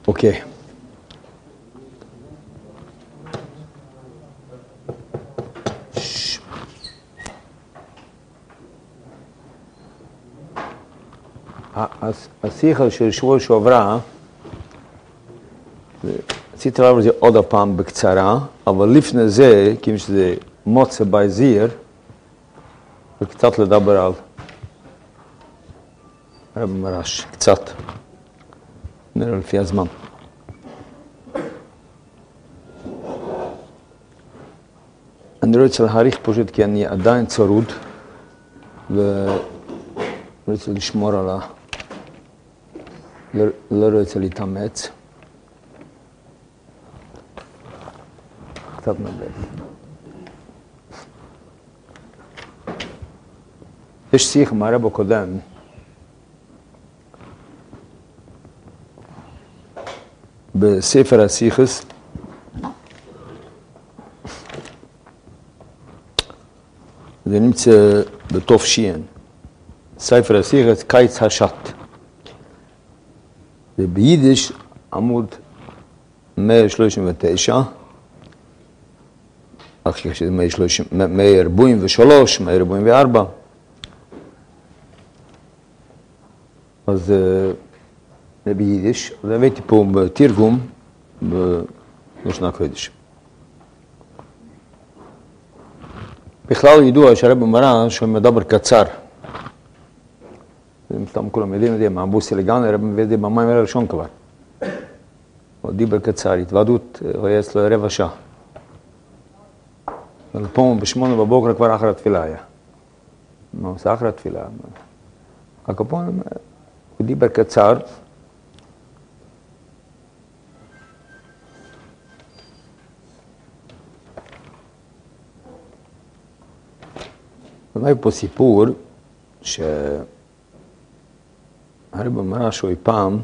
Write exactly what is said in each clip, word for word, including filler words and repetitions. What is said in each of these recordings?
אוקיי. השיחה של שבוע שעברה, רציתי לעבור את זה עוד הפעם בקצרה, אבל לפני זה, כאילו שזה מוצא בעזיר, וקצת לדבר על רב מרש, קצת, נראה לפי הזמן. אני רוצה להעריך פשוט כי אני עדיין צרוד, ורוצה לשמור על ה... לא רוצה להתאמץ. קצת מבד. יש שיח מהרב הקודם, בספר השיחס, זה נמצא בתוף שיין. ספר השיחס, קיץ השט. זה ביידיש עמוד מאה שלושים ותשע, אחרי שזה מאה ארבעים ושלוש, מאה ארבעים וארבע. אז זה ביידיש, אז הבאתי פה בתרגום בלשון הקודש. בכלל ידוע שהרב מרש שהוא מדבר קצר. סתם כולם יודעים את זה, מהבוסי לגן, הרב מביא את זה במים הראשון כבר. הוא דיבר קצר, התוועדות, הוא היה אצלו רבע שעה. אבל פה בשמונה בבוקר כבר אחר התפילה היה. מה עושה אחר התפילה? הקפון, הוא דיבר קצר. היה פה סיפור ש... הרב מרש הוא פעם,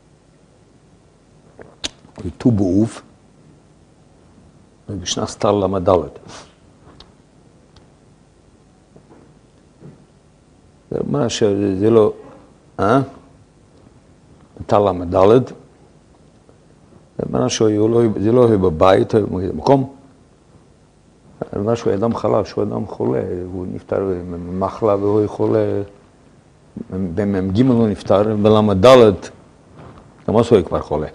הוא ט"ו באב, בשנה סטר למד'. הרב מרש זה לא, אה? סטר למד'. הרב מרש זה לא היה בבית, הוא במקום. הרב מרש הוא אדם חלש, הוא אדם חולה, הוא נפטר ממחלה והוא חולה. במ"ם ג' הוא נפטר, בלמ"ד, גם אז הוא כבר חולה.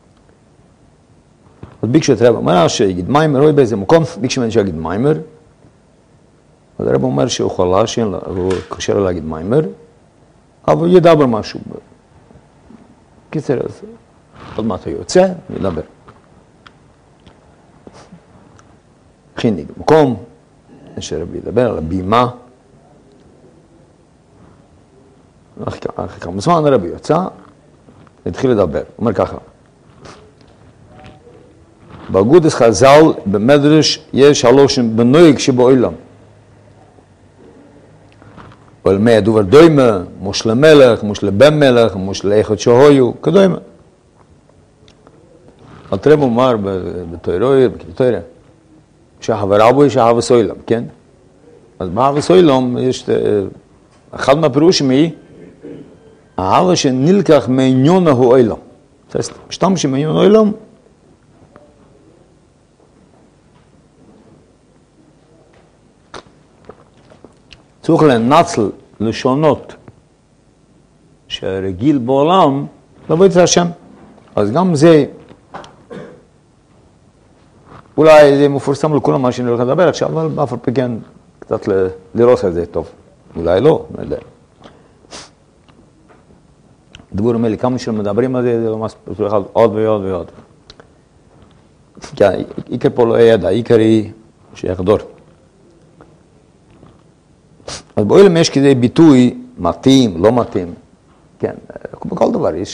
אז ביקשו את הרב מרש שיגיד מיימר, רואה באיזה מקום, ביקשו ממנו שיגיד מיימר. אז הרב אומר שהוא חלש, הוא קשה לו להגיד מיימר, אבל הוא ידבר משהו. קיצר, אז עוד מעט הוא יוצא, הוא ידבר. הכין מקום, שהרב ידבר על הבימה. אחרי כמה זמן הרבי יוצא, התחיל לדבר. הוא אומר ככה, באגודס חז"ל במדרש יש הלושן בנויג שבעולם. אבל מה דובר דוימה, מושל מלך, מושל בן מלך, מושל אחד שהויו, כדוימה. אבל תראה אומר בתוירוי, בכתוירה, שהחברה בו יש אהבה סוילם, כן? אז באהבה סוילם יש, אחד מהפירושים היא, האהבה שנלקח מעניון העולם. זאת אומרת, משתמש מעניון העולם, צריך לנצל לשונות שהרגיל בעולם לעבוד את השם. אז גם זה, אולי זה מפורסם לכולם מה שאני הולך לדבר עכשיו, אבל באף על פי כן קצת לראות את זה טוב. אולי לא, לא יודע. דבורים האלה, כמה שמדברים על זה, זה לא מספיק, עוד ועוד ועוד. כי העיקר פה לא ידע, העיקר היא שיחדור. אז בעולם יש כזה ביטוי מתאים, לא מתאים. כן, כמו כל דבר יש.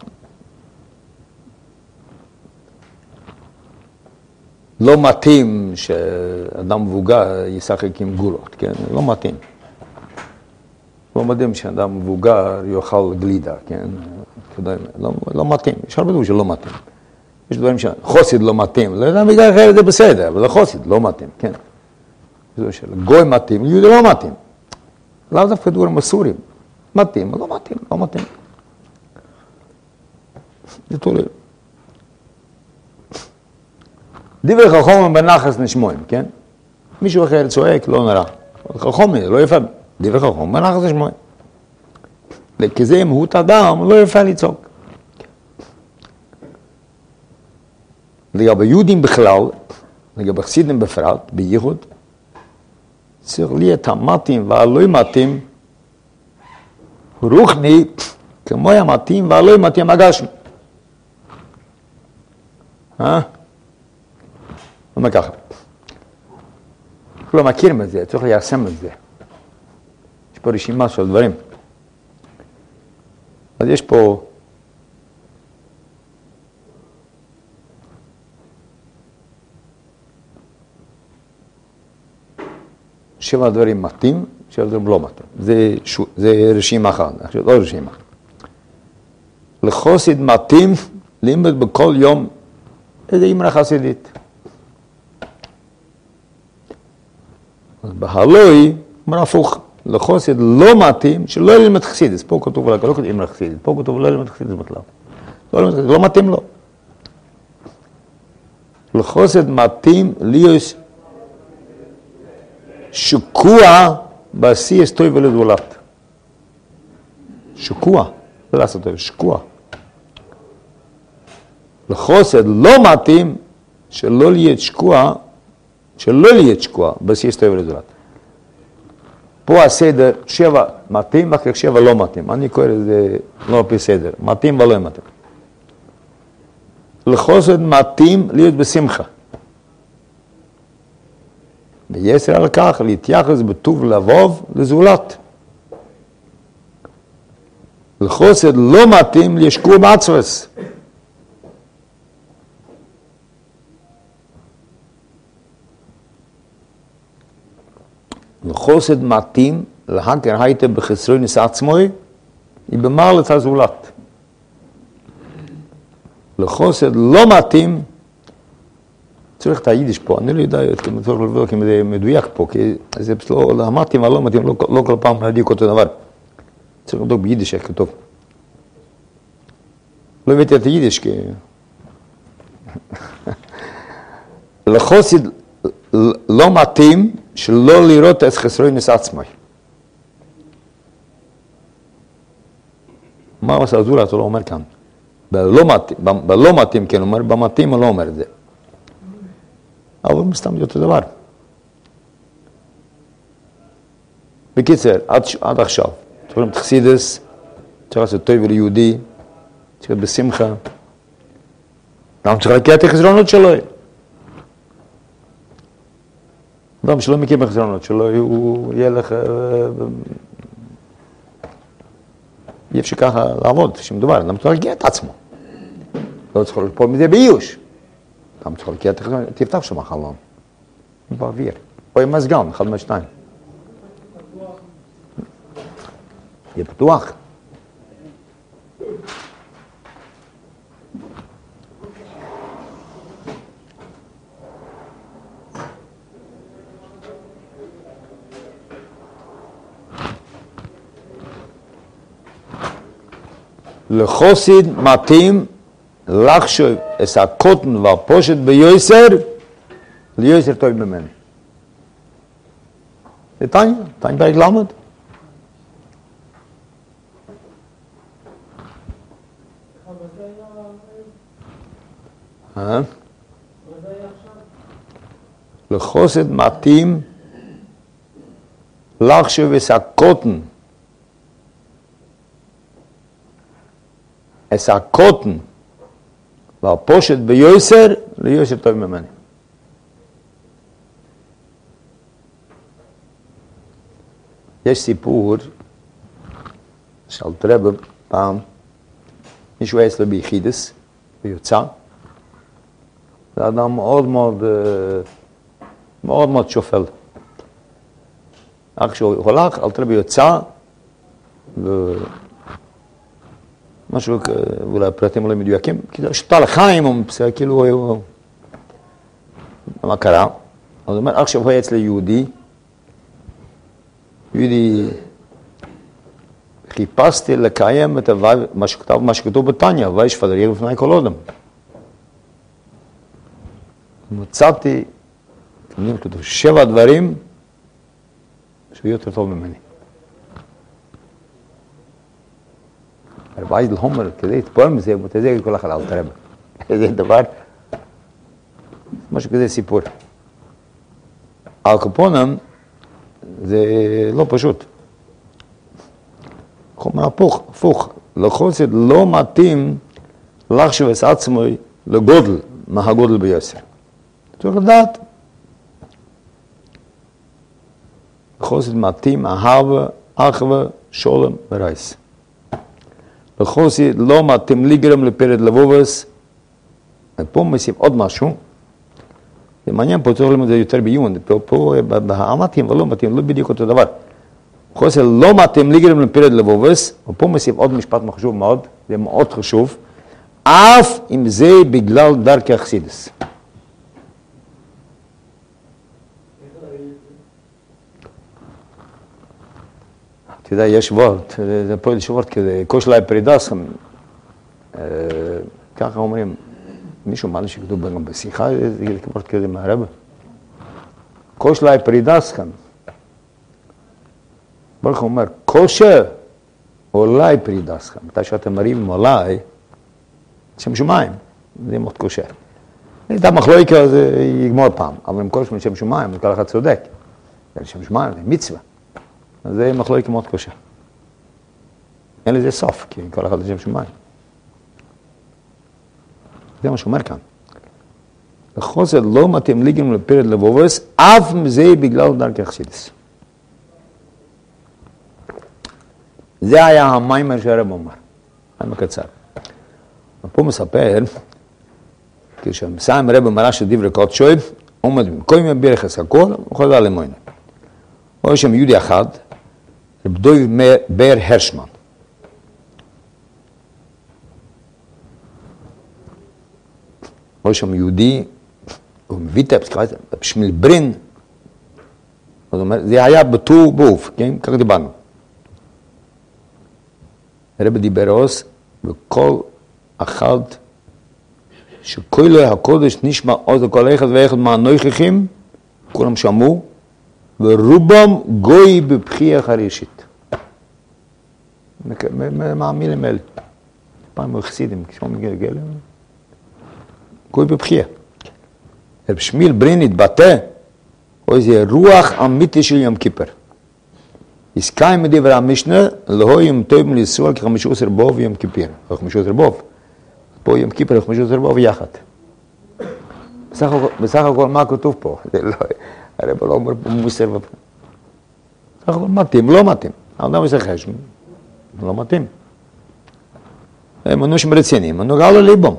לא מתאים שאדם מבוגר ישחק עם גולות, כן? לא מתאים. לא מדהים שאדם מבוגר יאכל גלידה, כן? לא, לא מתאים, יש הרבה דברים שלא מתאים. יש דברים שחוסיד לא מתאים, לא יודע, בגלל אחרת זה בסדר, אבל החוסיד לא מתאים, כן? זה של גוי מתאים, יהודי לא מתאים. לאו דווקא דברים מסורים. מתאים, לא מתאים, לא מתאים. זה תולי. דברי חכמים בנחס נשמעים, כן? מישהו אחר צועק, לא נראה. חכמים, לא יפה. דברי חכמים בנחס נשמעים. כי זה מהות אדם, לא יפה לצעוק. לגבי יהודים בכלל, לגבי חסידים בפרט, בייחוד, צריך להיות המתאים והלא מתאים, רוחני, כמו המתאים והלא מתאים הגשמי. אה? אומר ככה. לא מכירים את זה, צריך ליישם את זה. יש פה רשימה של דברים. אז יש פה שבע דברים מתאים, שבע דברים לא מתאים. זה, זה רשימה אחת, עכשיו לא רשימה. לחסיד מתאים ללמוד בכל יום איזה אמרה חסידית. בהלוי אומר הפוך, לחסיד לא מתאים שלא ללמד חסידית. פה כתוב לא כתוב אמרה חסידית, פה כתוב לא ללמד חסידית בכלל. לא ללמד חסידית, לא מתאים לו. לחסיד מתאים להיות שקוע בעשייה טוב ולזולת. שקוע, לא לעשות טוב, שקוע. לחסיד לא מתאים שלא להיות שקוע, שלא להיות שקוע בעשייה טוב ולזולת. פה הסדר שבע מתאים, ואחר שבע לא מתאים. אני קורא לזה לא על פי סדר, מתאים ולא מתאים. לחסיד מתאים להיות בשמחה. ויסר על כך להתייחס בטוב לבוב לזולת. לחסיד לא מתאים לשקוע בעצבס. לחסיד מתאים להכר היטב בחסרונס עצמוי, היא במעלת הזולת. לחסיד לא מתאים, צריך את היידיש פה, אני לא יודע, צריך לבדוק אם זה מדויק פה, כי זה פשוט לא מתאים, אבל לא מתאים, לא, לא כל פעם להדיק אותו דבר. צריך לבדוק ביידיש איך כתוב. לא הבאתי את היידיש, כי... לחסיד לא מתאים שלא לראות את חסרונס עצמי. מה עושה הזולת? הוא לא אומר כאן. בלא מתאים, כן, הוא אומר, במתאים הוא לא אומר את זה. אבל מסתם זה אותו דבר. בקיצר, עד, עד עכשיו, צריך להיות חסידס, צריך לעשות טוב ליהודי, צריך להיות בשמחה. למה צריך להכיר את החסרונות שלו? אדם שלא מכיר בחסרונות שלו, הוא יהיה לך... אי אפשר ככה לעבוד, שמדובר, אדם צריך להכיר את עצמו. לא צריך לפה מזה באיוש. אדם צריך להכיר את החסרונות, תפתח שם החלום. באוויר. או עם מזגן, אחד מהשתיים. יהיה פתוח. לחסיד מתאים לחשוב את הקוטן והפושט ביוסר, ליוסר טוב ממני. זה תניא, תניא פרק למד. לחסיד מתאים לחשוב את הקוטן את הקוטן והפושט ביוסר, ליוסר טוב ממני. יש סיפור של תרבה פעם, מישהו היה אצלו ביחידס, ויוצא, זה אדם מאוד מאוד, מאוד מאוד שופל. אך כשהוא הולך, על תרבה יוצא, ו... משהו, אולי הפרטים אולי מדויקים, שתה לחיים, הוא בסדר, כאילו, הוא... מה קרה? אז הוא אומר, עכשיו הוא היה אצל יהודי, יהודי, חיפשתי לקיים את מה שכתוב, מה שכתוב בתניא, וישפט על ירב לפני כל אדם. מצאתי, אתם יודעים, כתוב, שבע דברים שהוא יותר טוב ממני. הרב אייזל הומר, כדי להתפועל מזה, הוא תזה כל אחד אל תרבה. זה דבר, משהו כזה סיפור. על קופונם זה לא פשוט. חומר הפוך, הפוך. לחוסד לא מתאים לחשוב את עצמו לגודל, מה הגודל ביוסר. צריך לדעת. לחוסד מתאים אהבה, אחווה, שולם ורייס. לחוסד לא מתאים לגרם לפרד לבובס. פה מוסיף עוד משהו. זה מעניין, פה צריך ללמוד את זה יותר בעיון. פה בהמתים ולא מתאים, לא בדיוק אותו דבר. חוסר לא מתאים לגרם לפרד לבובס, ופה מוסיף עוד משפט חשוב מאוד, זה מאוד חשוב, אף אם זה בגלל דרכי אכסידס. אתה יודע, יש וורט, זה פה יש וורט כזה, קושלי פרידסכם, ככה אומרים, מישהו מעלה שכתוב גם בשיחה, זה וורט כזה מהרבא. קושלי פרידסכם. ברוך הוא אומר, קושה אולי פרידסכם. מתי שאתם מרים אולי, שם שמיים, זה מאוד קושה. את המחלוקה זה יגמור פעם, אבל אם כל שם שמיים, כל אחד צודק. זה שם שמיים, זה מצווה. אז זה מחלוקה מאוד קושה. אין לזה סוף, כי כל אחד זה שם שמיים. זה מה שאומר כאן. לחוסר לא מתאים לגרם לפרד לבובס, אף מזה בגלל דרכי אכסידס. זה היה המיימר שהרב אומר, מיימר קצר. ופה מספר, כשמסיים הרב מראה של דברי קודשוי, עומד במקום יבירך את הכל, הוא חוזר למוינה. הוא שם יהודי אחד, רב דויב בר הרשמן. הוא שם יהודי, הוא מביא את הפסקת, בשמיל ברין, זאת אומרת, זה היה בטור באוף, כן? כך דיברנו. הרב דיבר עוז, וכל אחד שכל הקודש נשמע עוז לכל אחד ואחד מהנוכחים, כולם שמעו, ורובם גוי בבכי החרישית. מהמילים האלה. פעם הוא החסידים, כשהוא מגיע לגלם, גוי בבכי. רב שמיל ברין התבטא, או איזה רוח אמיתי של יום כיפר. הסקיים מדבר המשנה, לא יום טוב לישראל כחמישה עשר בוב ויום כיפר. חמישה עשר בוב. פה יום כיפר וחמישה עשר בוב יחד. בסך הכל מה כתוב פה? הרי לא אומר פה מוסר ופ... בסך הכל מתאים, לא מתאים. אדם עושה חשם, לא מתאים. הם אנושים רציניים, הם נוגע לליבם.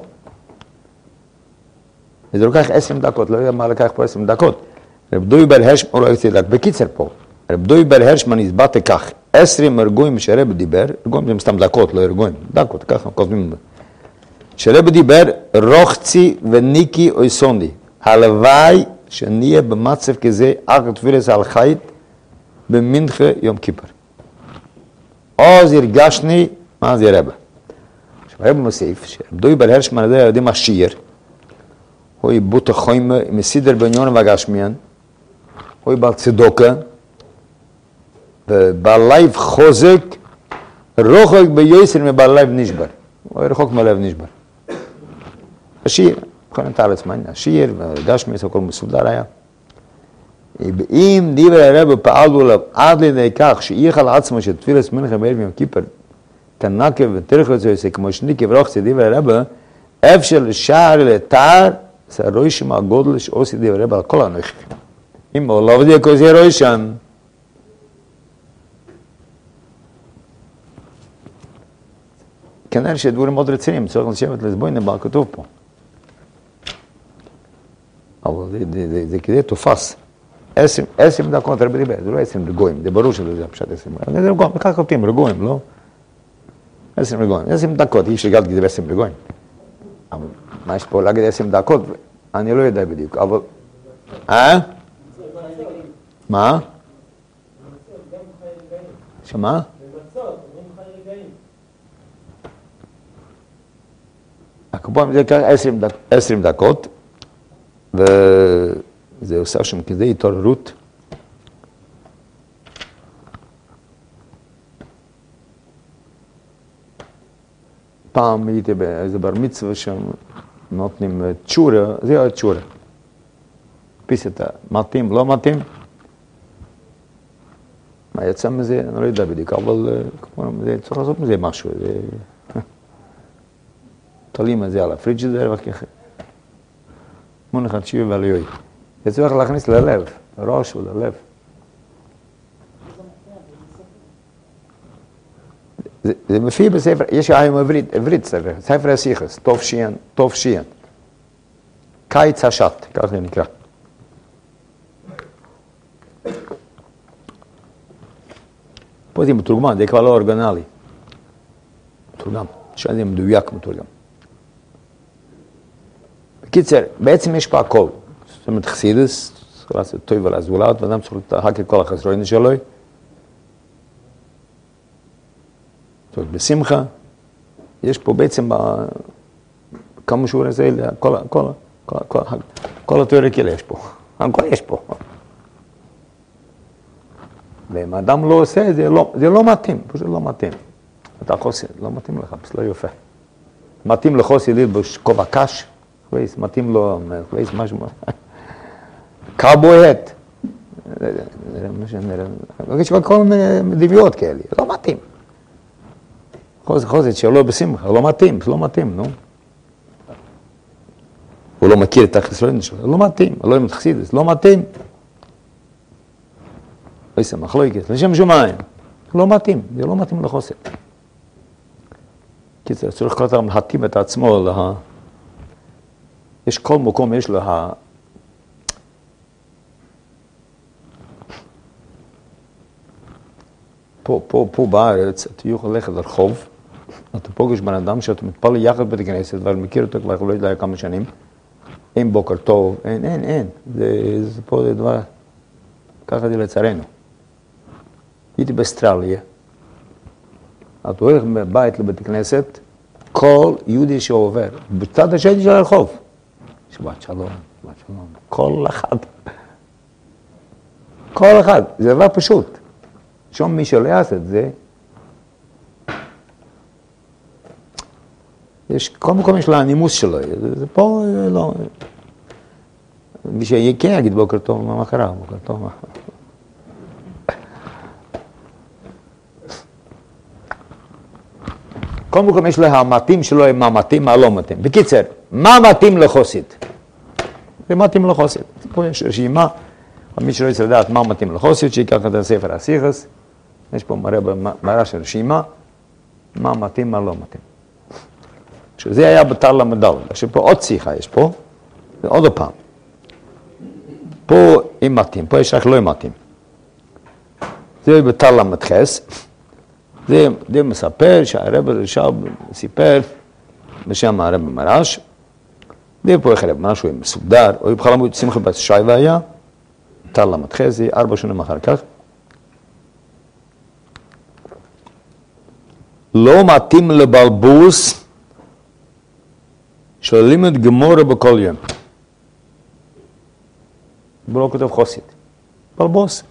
וזה לוקח עשרים דקות, לא יודע מה לקח פה עשרים דקות. רב דוי בר הרשמן, הוא לא יוצא דק, בקיצר פה. רב דוי בר הרשמן הסבטה כך, עשרים ארגויים שרב דיבר, ארגויים זה מסתם דקות, לא ארגויים, דקות, ככה כותבים. שרב דיבר, רוחצי וניקי אויסוני. הלוואי שנהיה במצב כזה, אך תפילס על חית, במנחה יום כיפר. אז הרגשני, מה זה רב? עכשיו רב מוסיף, שרב דוי בר הרשמן הזה יודעים השיר, הוא בוט החיים מסידר בעניון והגשמיין, הוא בעל צדוקה, ובעל לב חוזק, רוחק ביוסר מבעל לב נשבר. הוא רחוק מהלב נשבר. השיר, בכל נתן עצמן, השיר והגשמיין, הכל מסודר היה. אם דברי הרב פעלו עליו עד לידי כך שאיכל עצמו שתפילס מנחה בערב יום כיפר, תנקב ותרחץ יוסר כמו שניקב רוחצי דברי הרב, אפשר לשער לתאר, זה רוישם הגודל שעושה דברי הרב על כל הנוכחים. אם הוא לא עובד יקו זה רוישם, כנראה שדבורים מאוד רציניים, צריך לשבת לסבוין מה כתוב פה. אבל זה, זה, זה, זה כדי תופס. עשרים, עשרים דקות הרבה דיבר, זה לא עשרים רגועים, זה ברור שזה זה פשוט עשרים רגועים. זה רגועים, ככה כותבים, רגועים, לא? עשרים רגועים, עשרים דקות, אי אפשר להגיד עשרים רגועים. אבל מה יש פה להגיד עשרים דקות? אני לא יודע בדיוק, אבל... אה? מה? שמה? הקופון זה ככה עשרים דקות, וזה עושה שם כדי התעוררות. פעם הייתי באיזה בר מצווה שם, נותנים צ'ורה, זה היה צ'ורה. פיסת מתאים, לא מתאים. מה יצא מזה? אני לא יודע בדיוק, אבל צריך לעשות מזה משהו. תולים את זה על הפריג'ידר וככה. מונחת שיבי ועליוי. זה צריך להכניס ללב, לראש וללב. זה, זה מופיע בספר, יש היום עברית, עברית ספר, ספר הסיכס, טוב שיין, טוב שיין. קיץ השת, כך זה נקרא. פה זה מתורגמן, זה כבר לא אורגנלי. מתורגם, שם זה מדויק מתורגם. בקיצר, בעצם יש פה הכל. זאת אומרת, חסידס, צריך לעשות טוב על הזולת, ואדם צריך להחק כל החסרוין שלו. זאת אומרת, בשמחה, יש פה בעצם כמה שהוא רזה, כל, כל, כל, כל, כל התיאוריה כאלה יש פה. הכל יש פה. ואם האדם לא עושה, זה לא, זה לא מתאים, פשוט לא מתאים. אתה חוסר, לא מתאים לך, פשוט לא יפה. מתאים לחוסר ללבוש כובע קש, וויס, מתאים לו, וויס, משהו, קאובוי-הט. יש כל מיני דמיעות כאלה, לא מתאים. חוזר, חוזר, שלא בשמחה, לא מתאים, זה לא מתאים, נו. הוא לא מכיר את החסרון שלו, לא מתאים, לא מתחסיד, זה לא מתאים. לא ישמח, לא יקט, לשם שמיים. לא מתאים, זה לא מתאים לחוסר. כי זה צריך כל הזמן להתאים את עצמו לה... יש כל מקום, יש לה... פה, פה, פה בארץ, אתה יכול ללכת לרחוב, אתה פוגש בן אדם שאתה מתפלל יחד בית הכנסת, ואתה מכיר אותו כבר לא יודע כמה שנים, אין בוקר טוב, אין, אין, אין. זה, זה פה זה דבר, ככה זה לצערנו. הייתי באסטרליה, אתה הולך מבית לבית הכנסת, כל יהודי שעובר, בצד השני של הרחוב, שבת שלום, שבת שלום, כל אחד. כל אחד, זה דבר פשוט. שום מי שלא יעשה את זה, יש, כל מקום יש לו הנימוס שלו, זה, זה פה לא... מי שכן יגיד בוקר טוב, מה קרה? בוקר טוב, מה... כל מקום יש לו המתאים שלו, מה מתאים, מה לא מתאים. בקיצר, מה מתאים לחסיד? זה מתאים לחסיד. פה יש רשימה, מי שלא יצא לדעת מה מתאים לחסיד, שיקח את הספר הסיכס, יש פה מראה במראה של רשימה, מה מתאים, מה לא מתאים. שזה היה בתר למדל, שפה עוד שיחה יש פה, ועוד פעם. פה אם מתאים, פה יש רק לא מתאים. זה בתר למדחס, זה, זה מספר שהרב רש"ב סיפר בשם הרב מרש, זה פה איך הרב מרש הוא מסודר, הוא בכלל אמרו שמחה בת שייבה היה, בתר למדחס, זה ארבע שנים אחר כך. לא מתאים לבלבוס של לימוד גמורה בכל יום. בלא כתוב חסיד. בלבוס.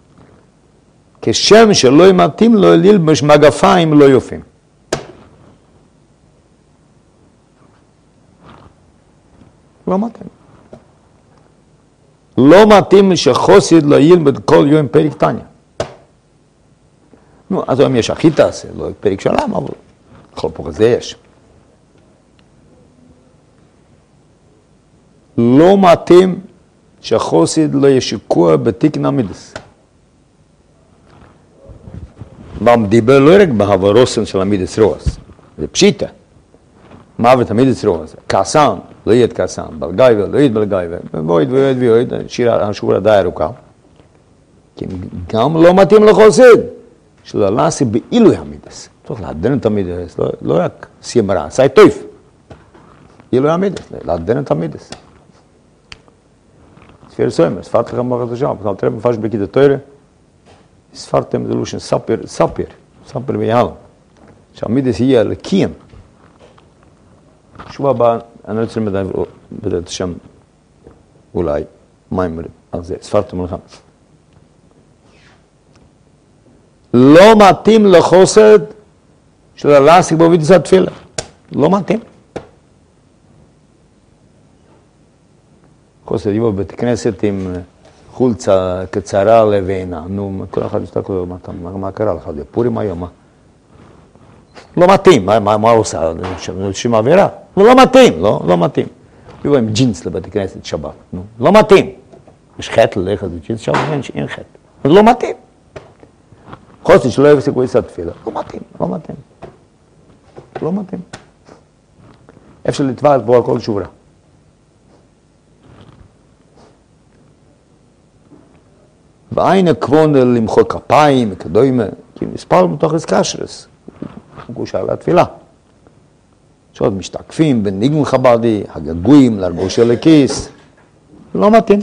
כשם שלא מתאים לו ללבוש מגפיים לא יופים. לא מתאים. לא מתאים שחסיד לא ילמד כל יום פרק תניא. נו, אז היום יש אחיתס, לא פרק שלם, אבל בכל פה כזה יש. לא מתאים שחסיד לא ישקוע בתיקן המידס. דיבר לא רק בהברוסן של המידס רועס, זה פשיטה. מוות המידס רועס, כעסן, לא יהיה כעסן, בלגייבה, לא יהיה בלגייבה, ואויד ואויד ואויד, השורה די ארוכה. כי גם לא מתאים לחסיד. שלא לעשה באילוי המידס. צריך לעדן את המידס, לא, לא רק סיימרה, סי טויף. אילוי המידס, לעדן את המידס. ספיר סוימר, ספרת לכם ברכת השם, אבל תראה מפרש בכיתה תוירה, ספרתם זה לושן ספיר, ספיר, ספיר ביהלם. שהמידס יהיה לקיים. שבוע הבא, אני רוצה למדע בדעת השם, אולי, מיימר, על זה, ספרת מלכה. לא מתאים לחוסד של הלהשיג בעבודת התפילה. לא מתאים. חוסד יבוא בבית כנסת עם חולצה קצרה לבנה. נו, כל אחד מסתכל, מה, מה קרה לך? זה פורים היום, מה? לא מתאים, מה, מה, מה עושה? שם עבירה? לא מתאים, לא, לא מתאים. יבוא עם ג'ינס לבית כנסת שבת, נו, לא מתאים. יש חטא ללכת בג'ינס שבת, אין חטא. אז לא מתאים. חוסד שלא יפסיק בעבודת התפילה. לא מתאים, לא מתאים. לא מתאים. אפשר לתבוע את בו על כל שורה. ואין הכוונה למחוא כפיים, כדומה, כי מספר מתוך אסקשרס, הוא קושר לתפילה. שעוד משתקפים בניגון חב"די, הגעגועים לרגוש של הכיס, לא מתאים.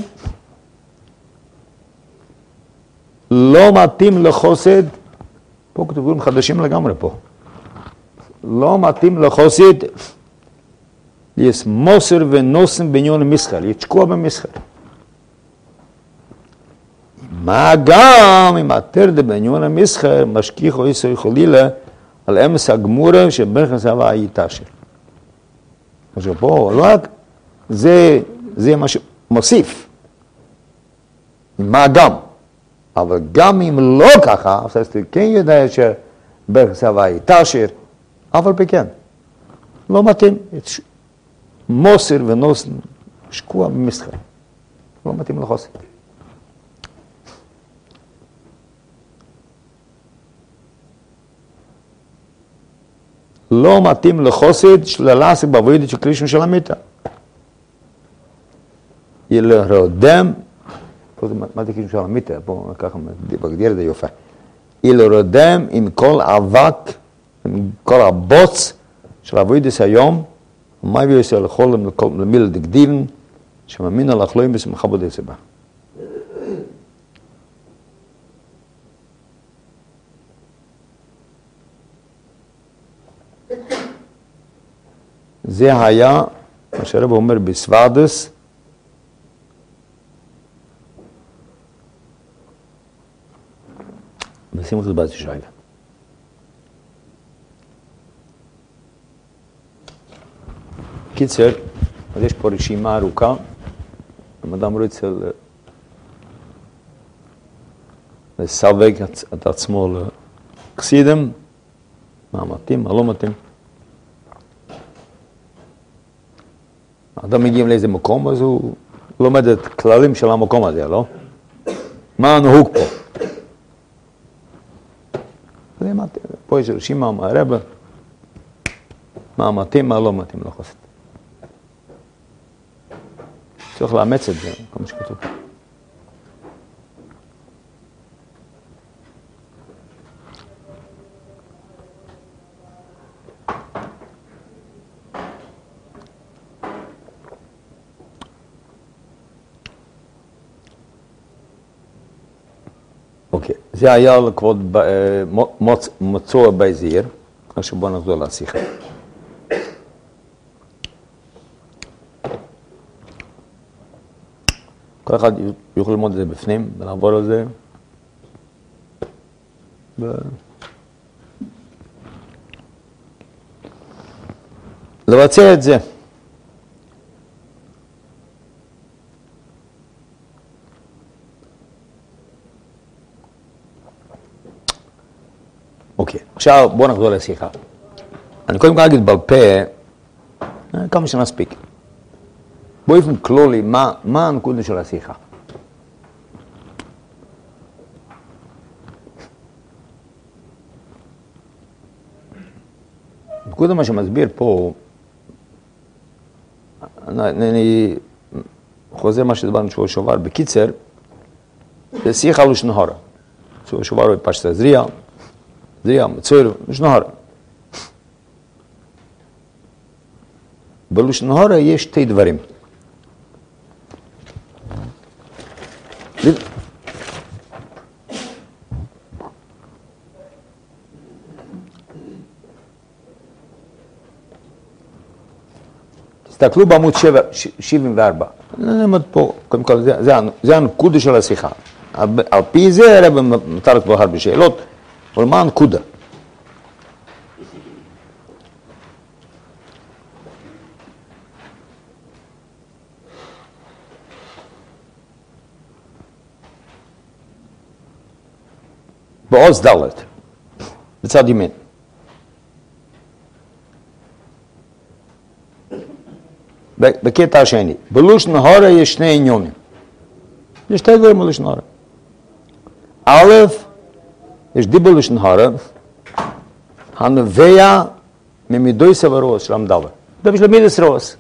לא מתאים לחוסד, פה כתוב דברים חדשים לגמרי פה. לא מתאים לחוסד, יש מוסר ונוסם בעניין המסחר, יתשקוע במסחר. מה גם אם התרדה בעניין המסחר משכיח או איסור חלילה על אמס הגמורה שברכס הווה היתשר. עכשיו פה, לא רק, זה, זה מה שמוסיף. מה גם? אבל גם אם לא ככה, אז אתה כן יודע שברכס הווה היתשר, אבל בכן, לא מתאים. מוסר ונוסן שקוע במסחר. לא מתאים לחוסר. לא מתאים לחוסד של הלהשיג בעבודת של קרישם של המיטה. ילרודם, פה זה מה זה קרישם של המיטה, פה ככה מגדיר את זה יופה. ילרודם עם כל אבק, עם כל הבוץ של עבודת היום, ומה יביא ישראל לכל למיל דקדיבן, שמאמין על החלואים בשמחה בודד סיבה. זה היה, מה שהרב אומר בסוודס, בשים אותי בעצי שייבה. קיצר, אז יש פה רשימה ארוכה, אם אדם רוצה לסווג את עצמו לחסידים, מה מתאים, מה לא מתאים. אדם מגיעים לאיזה מקום, אז הוא לומד את כללים של המקום הזה, לא? מה הנהוג פה? זה מתאים, פה יש רשימה מהרבא, מה מתאים, מה לא מתאים לחוסד. צריך לאמץ את זה, כמו שכתוב. אוקיי, זה היה לכבוד מצוע בייזיר, עכשיו בואו נחזור לשיחה. כל אחד יוכל ללמוד את זה בפנים ולעבור על זה. ו... לבצע את זה. אוקיי, עכשיו בואו נחזור לשיחה. אני קודם כל אגיד בעל פה, כמה שנספיק. באופן כללי, מה, מה הנקודה של השיחה? נקודה מה שמסביר פה, אני, אני חוזר מה שדברנו שבוע שעבר, בקיצר, זה שיחה לשון הרע. שבוע שעבר הוא פשט זריע, זריע, מצויר, לשון הרע. בלשון הרע יש שתי דברים. תסתכלו בעמוד שבעים וארבע. נעמד פה, קודם כל, זה, זה, זה הנקודה של השיחה. על, על פי זה הרב מותר כבר הרבה שאלות, אבל מה הנקודה? בעוז ד' בצד ימין. בקטע השני, בלושן הורה יש שני עניונים. יש שתי דברים בלושן הורה. א', יש דיבור בלושן הורה, הנובע ממידוי סברוס של המדבר. זה בשביל מידס רוס.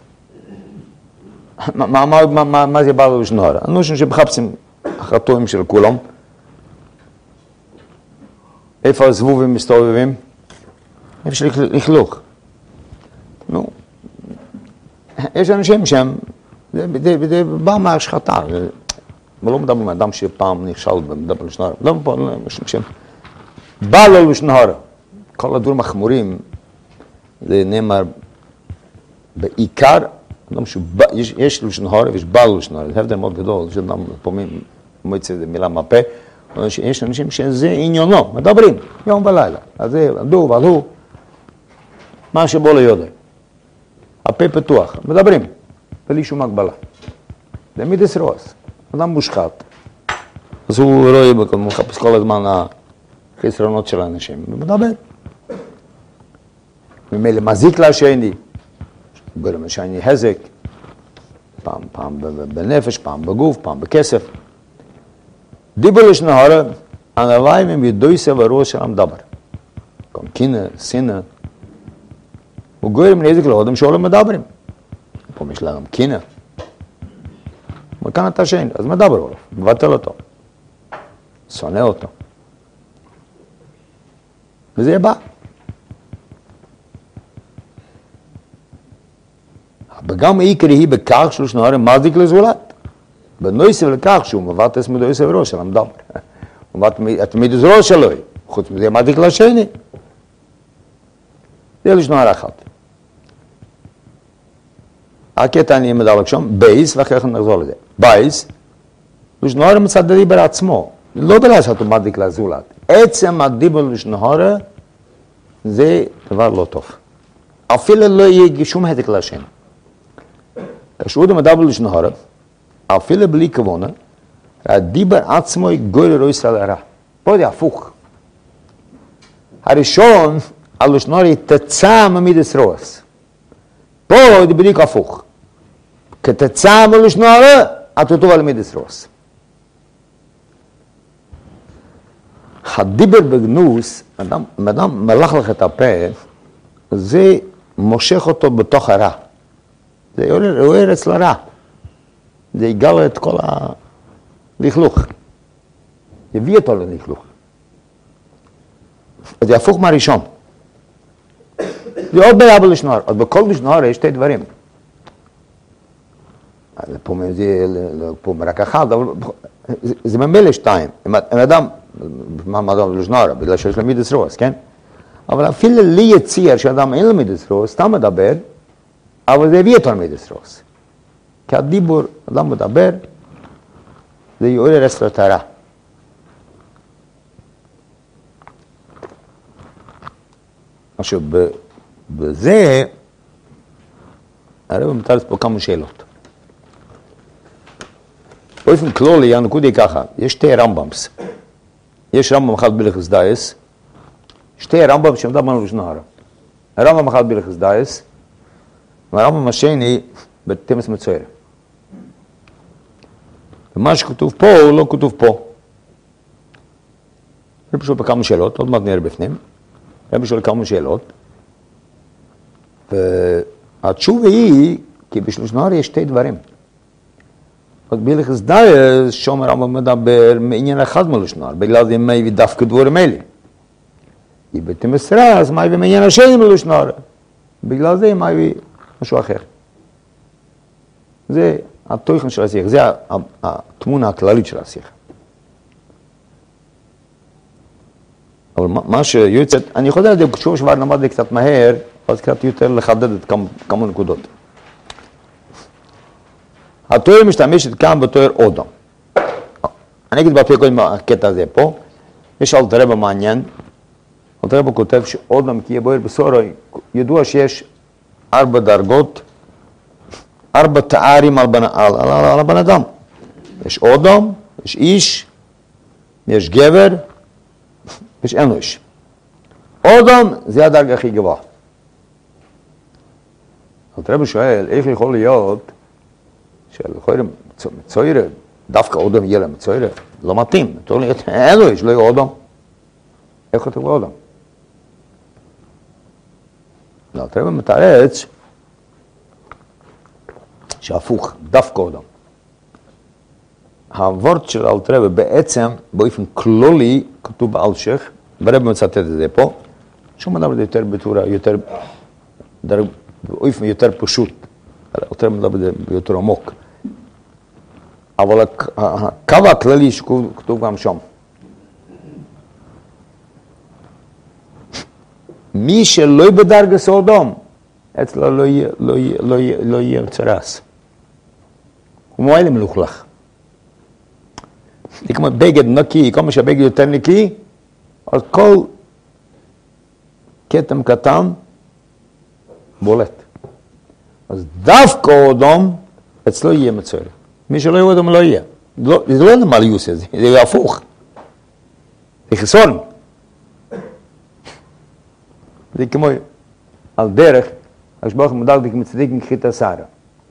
מה זה בא בלושן הורה? אנשים שמחפשים החלטויים של כולם, איפה הזבובים מסתובבים? איפה של לכלוך. נו, יש אנשים שהם, זה בא מהשחטה, ולא מדברים על אדם שפעם נכשל ומדבר לשון הרע, לא פה, שהם בא לו לשון הרע. כל הדברים החמורים, זה נאמר בעיקר, יש לשון הרע ויש בא לו לשון הרע, זה הבדל מאוד גדול, זה פעמים מוצא מילה מהפה, יש אנשים שזה עניינו, מדברים יום ולילה, אז זה עמדו ועלו, מה שבו לא יודע. הפה פתוח, מדברים, בלי שום הגבלה. זה מידס רוס, אדם מושחת. אז הוא רואה, הוא מחפש כל הזמן החסרונות של האנשים, ומדבר. ממילא מזיק לשני, גורם לשני הזק, פעם, פעם בנפש, פעם בגוף, פעם בכסף. דיבור לשון הרע, הנביא ממידוי סברוס של המדבר. גם קנאה, שנאה. הוא גורם נזק לאדם שעולם מדברים. פה יש להם קנאה. וכאן אתה שני, אז מדבר עליו, מבטל אותו. שונא אותו. וזה יהיה בא. וגם העיקרי היא בכך שלושן הרע מזיק לזולת. בנוסף לכך שהוא מבטל את מידוי סברוס של המדבר. הוא מבטל את מידוי ראש שלו. חוץ מזה מזיק לשני. זה לשון הרע אחת. הקטע אני מדלג שם, בייס, ואחרי כן נחזור לזה. בייס, לשון הרע מצד הדיבר עצמו, לא בלעשות הוא מדיק לזולת. עצם הדיבר לשון הרע, זה דבר לא טוב. אפילו לא יהיה שום הדק לשני. כשהוא מדבר לשון הרע, אפילו בלי כוונה, הדיבר עצמו גורר או ישראל הרע. פה זה הפוך. הראשון, הלשון הרע תצא ממידס רוס. פה זה בדיוק הפוך. כתצא מלשון הרע, אתה טוב על מידס רוס. הדיבר בגנוס, אדם, אדם מלך לך את הפה, זה מושך אותו בתוך הרע. זה עורר אצל הרע. זה יגלה את כל הלכלוך. יביא אותו ללכלוך. זה הפוך מהראשון. זה עוד בעיה בלשון הרע. אז בכל לשון הרע יש שתי דברים. פה זה פה רק אחד, אבל זה ממילא שתיים. אם אדם, מה אדם בלשון הרע? בגלל שיש לו מידס רוס, כן? אבל אפילו לי יציר שאדם אין לו מידס רוס, סתם מדבר, אבל זה הביא אותו למידס רוס. כי הדיבור, אדם מדבר, זה יעורר אצלו את הרע. עכשיו, בזה, הרב מטרס פה כמה שאלות. באופן כללי, הנקודה היא ככה, יש שתי רמב"מס. יש רמב"ם אחד בהלכות דייס, שתי רמב"ם שמדברים על לשון הרע. הרמב"ם אחד בהלכות דייס, והרמב"ם השני בתמס מצויר. ומה שכתוב פה הוא לא כתוב פה. אני פשוט בכמה שאלות, עוד מעט נראה בפנים. אני פשוט כמה שאלות. והתשובה היא, כי בשלושן הרע יש שתי דברים. בהלכות דייס, שם הרמב"ם מדבר מעניין אחד מלשון הרע, בגלל זה מה הביא דווקא דברים אלה. היא בתמס רז, מה הביא מעניין השני מלשון הרע. בגלל זה מה הביא משהו אחר. זה התוכן של השיח, זה התמונה הכללית של השיח. אבל מה שיוצאת, אני חושב על זה, כשהוא שבר למד לי קצת מהר, אז קצת יותר לחדד את כמה, כמה נקודות. התואר משתמשת כאן בתואר אודום. אני אגיד בפי קודם הקטע הזה פה, יש אלתר רבי מעניין, אלתר רבי כותב שאודום כי יבואר בסורוי, ידוע שיש ארבע דרגות, ארבע תארים על בן, על, על, על הבן אדם. יש אודום, יש איש, יש גבר, יש אנוש. אודום זה הדרגה הכי גבוהה. אלתר רבי שואל, איך יכול להיות שלכאורה מצוירה, דווקא אודום יהיה להם מצוירה, לא מתאים, אנוש, לא יהיה אודום. איך כתוב אודום? אלתר רבי מתרץ שהפוך, דווקא אודום. הוורד של אלתר רבי בעצם, באופן כללי, כתוב באלשיך, ורבי מצטט את זה פה, שהוא מדבר יותר בצורה, יותר, באופן יותר פשוט, אלתר רבי מדבר ביותר עמוק. אבל הקו הכללי שכתוב גם שם. מי שלא יהיה בדרגת אודום, אצלו לא יהיה, לא יהיה, לא יהיה, לא יהיה צרס. הוא מועיל מלוכלך. זה כמו בגד נקי, כל מה שהבגד יותר נקי, אז כל כתם קטן בולט. אז דווקא אודום, אצלו יהיה מצויר. מי שלא יהיה אודום לא יהיה. זה לא נמל יוסי, זה יהיה הפוך. זה חיסון. זה כמו על דרך, השבח מדקדק מצדיק מכחית השרה.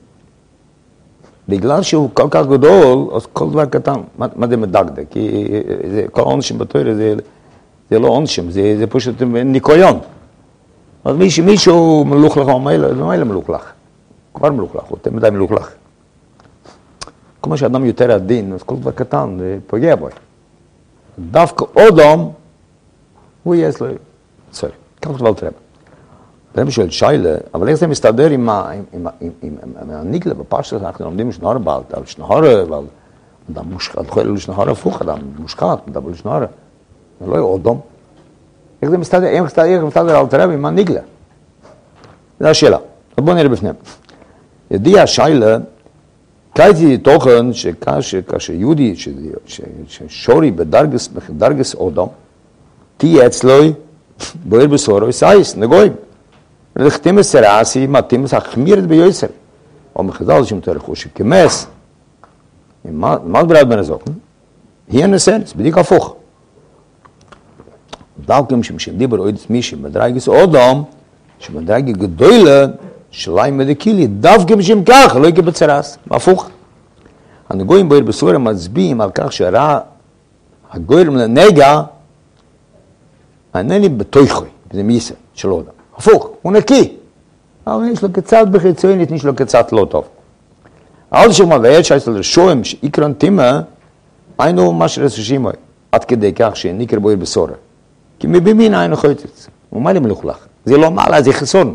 בגלל שהוא כל כך גדול, אז כל דבר קטן, מה, מה זה מדקדק? כי זה, כל עונשים בתורה זה, זה לא עונשים, זה, זה פשוט ניקיון. אז מישהו, מישהו מלוכלך, מה אלה מלוכלך? כבר מלוכלך, הוא תמיד מלוכלך. כמו שאדם יותר עדין, אז כל דבר קטן, זה פוגע בו. דווקא אודום, הוא יהיה אצלו, סורי, כך כתוב אלתר רבי. רבי שואל שיילה, אבל איך זה מסתדר עם הניקלה בפשטות, אנחנו לומדים שנהר בעל, על שנהר, ועל אדם מושחת, יכול להיות שנהר הפוך, אדם מושחת, מדבר שנהר, זה לא יהיה אודום. איך זה מסתדר, איך מסתדר אלתר רבי עם הניקלה? זו השאלה. אז בואו נראה בפניהם. ידיע שיילה, קייטי תוכן שכאשר יהודי, ששורי בדרגס אודום, תהיה אצלוי, בוער בסורו, סייס, נגויים. לכתים הסרעסי, מתאים החמירת ביוסר. או מחזל שמתאר חושי, כמס, מה ברד בן הזוק? היא הנסנס, בדיוק הפוך. דווקא שמשם דיבר אוידס מישי, בדרגס אודום, שבדרגי גדולה, שליים מדקילי, דווקא משם כך, לא יקבל צרס, הפוך. הנגויים בוער בסורו מצביעים על כך שראה הגויים לנגע, אינני בתויכוי, זה מיסה של אודם. הפוך, הוא נקי. אבל יש לו קצת בחיצונית, יש לו קצת לא טוב. אבל שמבאר שיש לו שוהם שעיקרן תימה, היינו מה שרסושים הוא, עד כדי כך שניקר בוער בסורה. כי מבימין היינו חויטץ. הוא מה לי מלוכלך? זה לא מעלה, זה חיסון.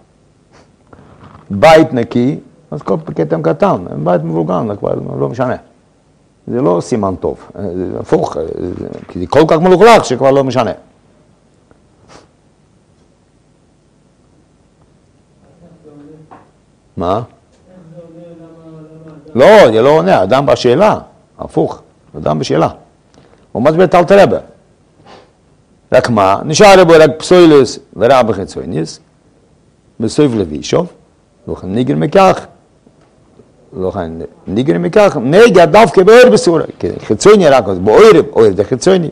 בית נקי, אז כל פקטם קטן, בית מבולגן, לא משנה. זה לא סימן טוב, זה הפוך, כי זה כל כך מלוכלך שכבר לא משנה. מה? לא, זה לא עונה, אדם בשאלה, הפוך, אדם בשאלה. הוא מסביר את אלתר רבי. רק מה? נשאר בו רק פסוילס ורע בחיצוניס, בסוף לבישוב, לא כאן ניגר מכך, לא כאן ניגר מכך, נגע דווקא באור בסורה, כי חיצוני רק, אז באור, אור זה חיצוני.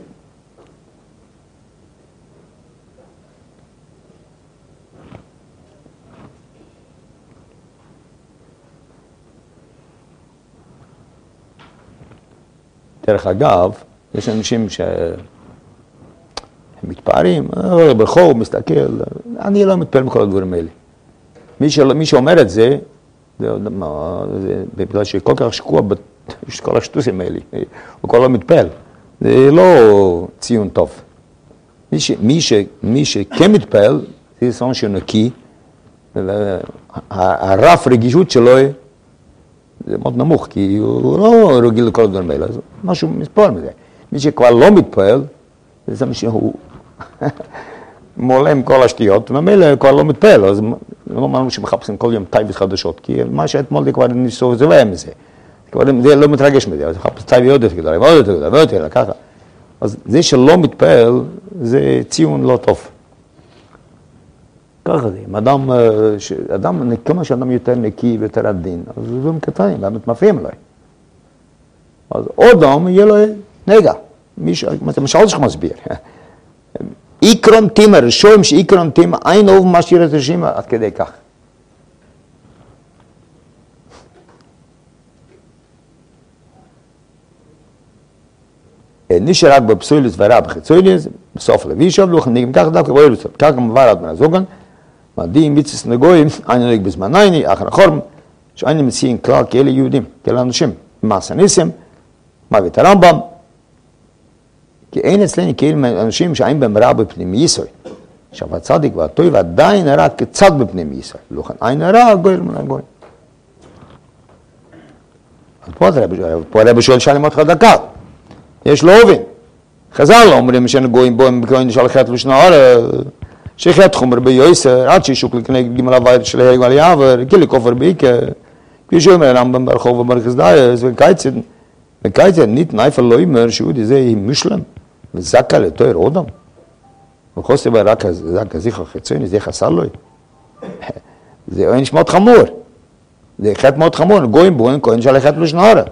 דרך אגב, יש אנשים שהם מתפארים, ברחוב, מסתכל, אני לא מתפעל מכל הדברים האלה. מי, של, מי שאומר את זה, זה, זה בגלל שכל כך שקוע בכל השטוסים האלה, הוא כל לא מתפעל. זה לא ציון טוב. מי, ש, מי, ש, מי שכן מתפעל, זה סון שנקי, הרף רגישות שלו, זה מאוד נמוך, כי הוא לא רגיל לכל הדברים האלה, אז משהו מספור מזה. מי שכבר לא מתפעל, זה מישהו, מעולה עם כל השטויות, וממילא כבר לא מתפעל, אז לא אמרנו שמחפשים כל יום טייבות חדשות, כי מה שאתמול זה כבר ניסו, זה לא היה מזה. כבר זה לא מתרגש מזה, אז מחפש טייבות עוד יותר גדולה, ועוד יותר גדולה, ועוד יותר, ככה. אז זה שלא מתפעל, זה ציון לא טוב. ככה זה, אם אדם, אדם, כמה שאדם יותר נקי ויותר עדין, אז זה לא מקטעים, באמת מפריעים אליי. אז עוד אדם יהיה לו נגע. למשל שלך מסביר. איקרון תימר, שוים שאיקרון תימר, אין אוב משאיר את רשימה, עד כדי כך. נשאר רק בפסוילוס ורב חיצוילוס, בסוף לבישוב, לוחן נגים כך דווקא, בואי לסוף, כך גם מברד מן הזוגן, מדהים מיצס נגויים, אני נוהג בזמן עיני, אחר החורם, שאני מציעים כלל כאלה יהודים, כאלה אנשים, מעשה ניסים, מוות הרמב"ם, כי אין אצלנו כאלה אנשים שהאים בהם רע בפנים יסוי. עכשיו הצדיק והטוב עדיין הרע כצד בפנים יסוי, לוחן עין הרע, גוי מן הגויים. אז פה הרב שואל שאלה מאוד חדקה. יש לו אובין. חז"ל לא אומרים שנגויים בו הם בכהן של חטא לשנה הרה, שחטא חומר ביועסר, עד שישוק לקנה גמל הוויית של הגמל יעבר, כאילו כופר בעיקר. כפי שאומר הרמב"ם ברחוב וברכס דייס, וקייצד, וקייצד ניתן איפה לא אומר שהוא זה משלם, וזקה לתואר אודם. וחוסר ברק זקה זיכה חיצוני, זה חסר לו. זה עונש מאוד חמור. זה חטא מאוד חמור, גויים בו הם כהן של חטא לשנה הרה.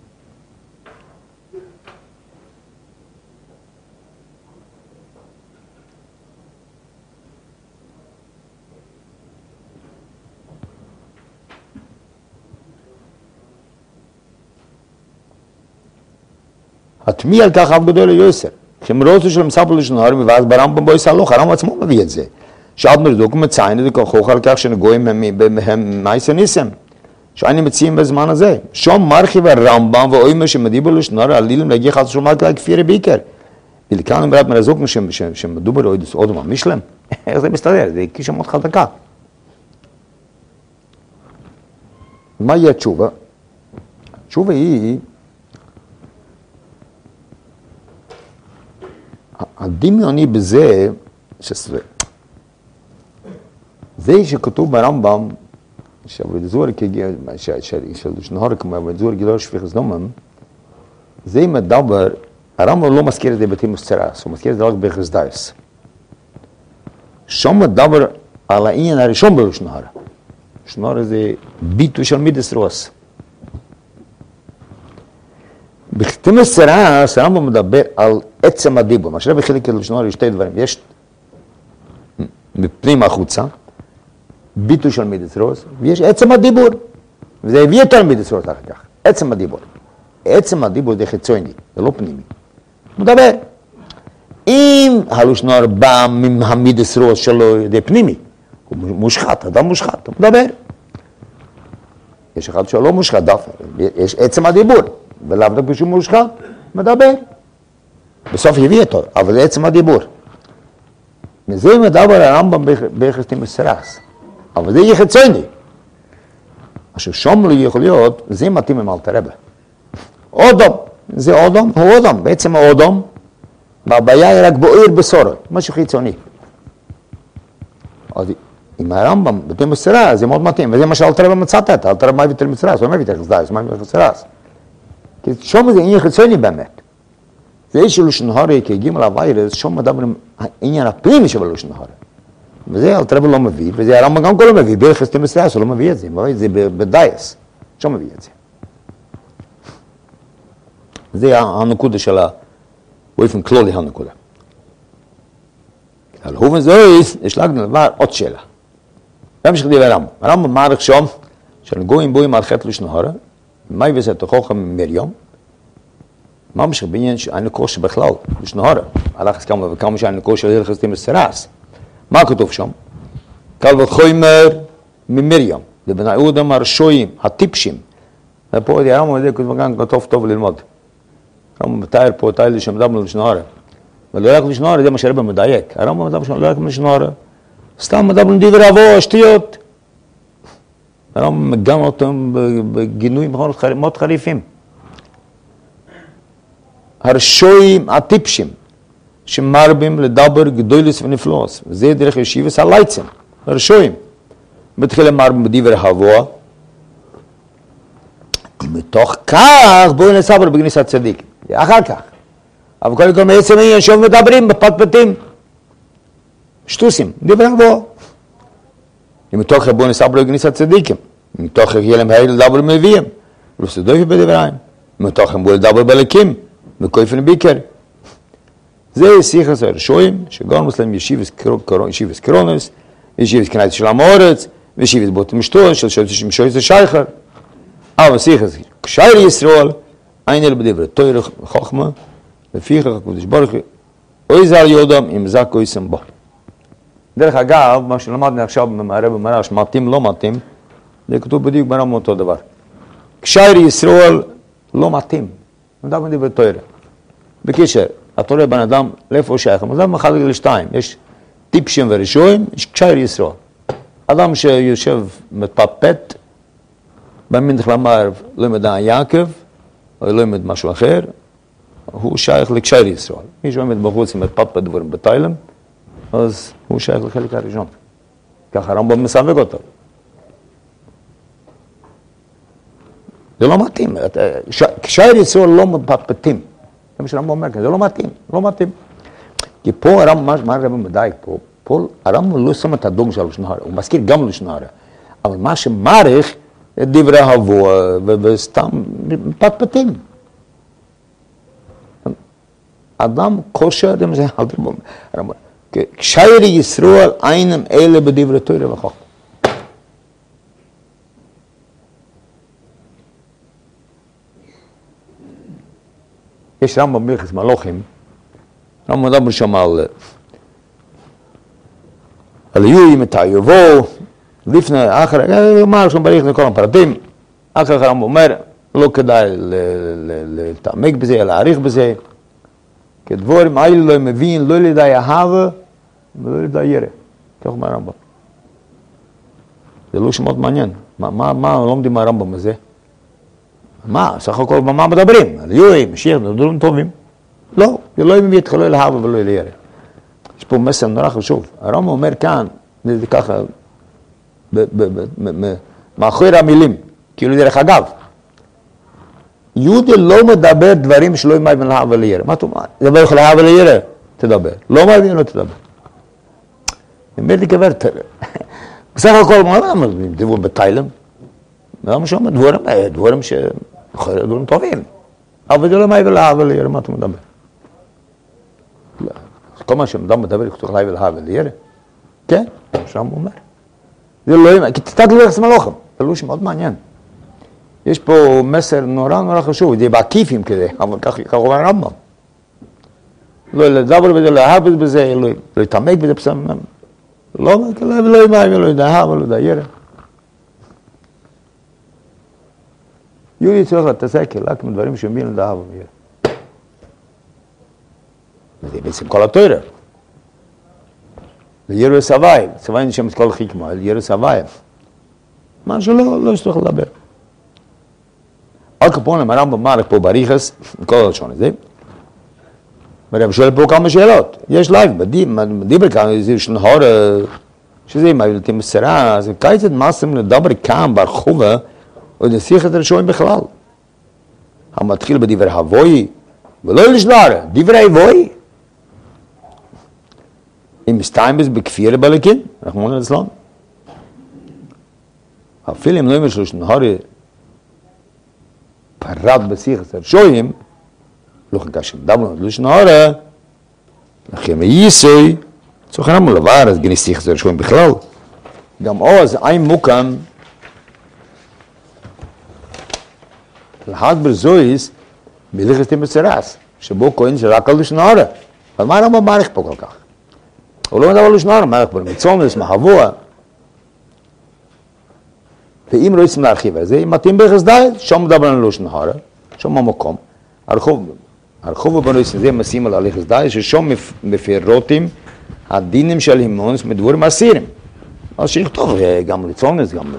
התמי על כך אף גדול ליוסר. כשמרוצו של מספר לשנהר, ואז ברמב"ם בו יסלוך, הרמב"ם עצמו מביא את זה. שעד מרדוק מציין את זה כוכוך על כך שנגויים הם מייסר ניסם. שאני מציעים בזמן הזה. שום מרחיב הרמב"ם ואוימר שמדיבו לשנהר, עלילים להגיע חד שומר כלל כפירי בעיקר. ולכאן אמרת מרזוק שמדובר עוד מה משלם. איך זה מסתדר? זה קישה מאוד חזקה. מה יהיה התשובה? התשובה היא הדמיוני בזה, שזה, זה שכתוב ברמב"ם, שהוודזור כגיע, של שנהר כמו הוודזור גילור שפיכס דומם, זה מדבר, הרמב"ם לא מזכיר את זה בתימוס צרס, הוא מזכיר את זה רק בחסדייס. שם מדבר על העניין הראשון בלשנהר. שנהר זה ביטוי של מידס רוס. בתימוס צרס, הרמב"ם מדבר על עצם הדיבור, מה שרבי חילק לשנהר יש שתי דברים, יש מפנים החוצה, ביטוי של מידס רוס, ויש עצם הדיבור, וזה הביא יותר מידס רוס אחר כך, עצם הדיבור. עצם הדיבור זה חיצוני, זה לא פנימי. הוא מדבר. אם הלשנהר בא מהמידס רוס שלו, זה פנימי, הוא מושחת, אדם מושחת, הוא מדבר. יש אחד שלא מושחת דווקא, יש עצם הדיבור, ולאו דווקא שהוא מושחת, מדבר. בסוף הביא אותו, אבל זה עצם הדיבור. וזה מדבר הרמב"ם ביחס תימוס צרס. אבל זה יהיה חיצוני. עכשיו שום לא יכול להיות, זה מתאים עם אלתר רבי. אודום, זה אודום, הוא אודום, בעצם האודום, והבעיה היא רק בוער בסורת, משהו חיצוני. אז עם הרמב"ם בתימוס צרס זה מאוד מתאים, וזה מה שאלתר רבי מצאת את, אלתר רבי מביא תימוס צרס, הוא מביא תימוס צרס, הוא מביא תימוס צרס. כי שום זה עניין חיצוני באמת. זה שלשנהר כגיע לווירס, שום מדברים העניין הפנימי של לשנהר. וזה אלתר רבי לא מביא, וזה הרמב"ם גם לא מביא, ביחס תימוס צרס הוא לא מביא את זה, הוא מביא את זה בדייס, שום מביא את זה. זה הנקודה של באופן כללי הנקודה. על הובן זויס, יש להגנו דבר עוד שאלה. בהמשך דיבר הרמב"ם. הרמב"ם מעריך שם, של גויים בויים על חטא לשנהר, מה יביא את החוכם מרים? מה משך בעניין שאין לקוש בכלל, לשנהר, הלך כמה וכמה שאין לקוש של הלכס תימוס צרס. מה כתוב שם? קל וחומר ממרים, לבני אודם הרשויים, הטיפשים. ופה הרמב"ם הזה כתוב טוב ללמוד. הרמב"ם מתאר פה תאילי שמדבר לשנהר. ולא רק לשנהר, זה מה שהרבא מדייק. הרמב"ם מדבר לא רק לשנהר. סתם מדבר דברי אבו, שטויות. הרמב"ם מגן אותם בגינויים מאוד חריפים. הרשויים הטיפשים, שמרבים לדבר גדולס ונפלוס. וזה דרך ישיבס הלייצם, הרשועים. בתחילה מרבים בדיבר הבוע. מתוך כך בואו נסבר בגניסת צדיק. אחר כך. אבל קודם כל מעצם העניין שוב מדברים בפטפטים. שטוסים, דיבר הבוע. ומתוך כך בואו נסבר בגניסת צדיקים. מתוך כך יהיה להם העיל לדבר מביאים. ולסדוי בדבריים. מתוך כך בואו לדבר בלקים. וכויפן ביקר. זה שיחס הרשועים, שגורם להם ישיבס קרונס, ישיבס קנייס של המורץ, וישיבס בוטם משטול, של שויס השייכר. אבל שיחס קשייר ישראל, אין אלה בדבר תויר חוכמה, לפיך הקודש ברוך, אוי זר יודם אם זק אוי סמבו. דרך אגב, מה שלמדנו עכשיו במערב ומרש, מתאים לא מתאים, זה כתוב בדיוק ברם אותו דבר. קשייר ישראל לא מתאים, מדבר בדבר תויר. בקישר, אתה רואה בן אדם, לאיפה הוא שייך? אדם מחלק לשתיים, יש טיפשים ורשועים, יש קשייר ישראל. אדם שיושב מתפפט, במינדך למערב לא ימד יעקב, או לא ימד משהו אחר, הוא שייך לקשייר ישראל. מי שעומד בחוץ עם מתפפט דברים בתיילם, אז הוא שייך לחלק הראשון. ככה הרמב"ם מסווג אותו. זה לא מתאים, קשייר ישראל לא מפפטים. זה מה שהרמב"ם אומר כאן, זה לא מתאים, לא מתאים. כי פה הרמב"ם, מה הרמב"ם מדייק פה? פה הרמב"ם לא שם את הדוג של לשון הרע, הוא מזכיר גם לשון הרע. אבל מה שמעריך את דברי הבוא וסתם פטפטים. אדם כושר, זה הרמב"ם. קשייר ישראל אינם אלה בדברי תורה וחוכמה. יש רמב"ם בהלכות מלוכים, רמב"ם מדבר שם על על יהיו מתי יבואו, לפני, אחרי, הוא אמר שם בריך לכל הפרטים, אחר כך הרמב"ם אומר, לא כדאי להתעמק בזה, להעריך בזה, כדבורים האלה לא מבין, לא לידי אהבה, ולא לידי ירא. כך אומר הרמב"ם. זה לא שמות מעניין. מה לומדים מהרמב"ם הזה? מה? סך הכל במה מדברים? על יהיו, משיח, דברים טובים. לא, זה לא מביא אותך לא להבה ולא לירא. יש פה מסר נורא חשוב. הרמב"ם אומר כאן, זה ככה, מאחורי המילים, כאילו דרך אגב, יהודי לא מדבר דברים שלא ימבין להבה לירא. מה אתה אומר? דבר לך להבה לירא? תדבר. לא מבין, לא תדבר. אומר לי כבר, בסך הכל, מה אומרים? דיבור בתיילם. מה שאומר? דבורים, דבורים ש... דברים טובים. אבל זה לא מבין להבה לירא, מה אתה מדבר? כל מה שאדם מדבר, כתוב להבה להבה לירא. כן, שם הוא אומר. זה לא ימין, כי תתת לך סמלוכם, זה לא שמאוד מעניין. יש פה מסר נורא נורא חשוב, זה בעקיפים כזה, אבל כך אומר הרמב"ם. לא לדבר בזה, להאבד בזה, לא להתעמק בזה, לא ימין, לא ידעה, ולא ידעה. יהודי צריך להתעסק רק מדברים שמבין לדעה ומירה. זה בעצם כל התורה. לירא סבי, סבי נשם את כל חכמה, לירא סבי. מה שלא, לא צריך לדבר. על כפונים, הרמב"ם מעריך פה בריחס, כל הלשון הזה. והרב שואל פה כמה שאלות. יש לייב, בדיבר כאן, זה שנהור, שזה מה ילדים מסרה, אז כיצד מעשים לדבר כאן ברחובה, עוד נסיך את הרשועים בכלל. המתחיל בדבר הבוי, ולא לשלר, דברי הבוי. אם מסתיים בזה בכפיר בלקים, אנחנו אומרים לצלם. אפילו אם לא אומר שלו שנהורי פרד בשיח את הרשועים, לא חכה שמדבר לא שנהורי, לכן מייסוי, צורך רמו לבר, אז גני שיח את הרשועים בכלל. גם עוז, אין מוקם, להגבר זויס, בלכת עם הצרס, שבו כהן שרק על לשנהורי. אבל מה רמו מעריך פה כל כך? הוא לא מדבר לשנהורי, מעריך פה מצומס, מחבוע. ואם לא יצאים להרחיב את זה, אם מתאים בחסדי, שם מדבר על לא שנהורי, שם המקום. הרחוב, הרחוב ובנויסן זה משים על הליך חסדי, ששם מפירוטים הדינים של הימונס מדבורים אסירים. אז שיכתוב גם לצומס, גם...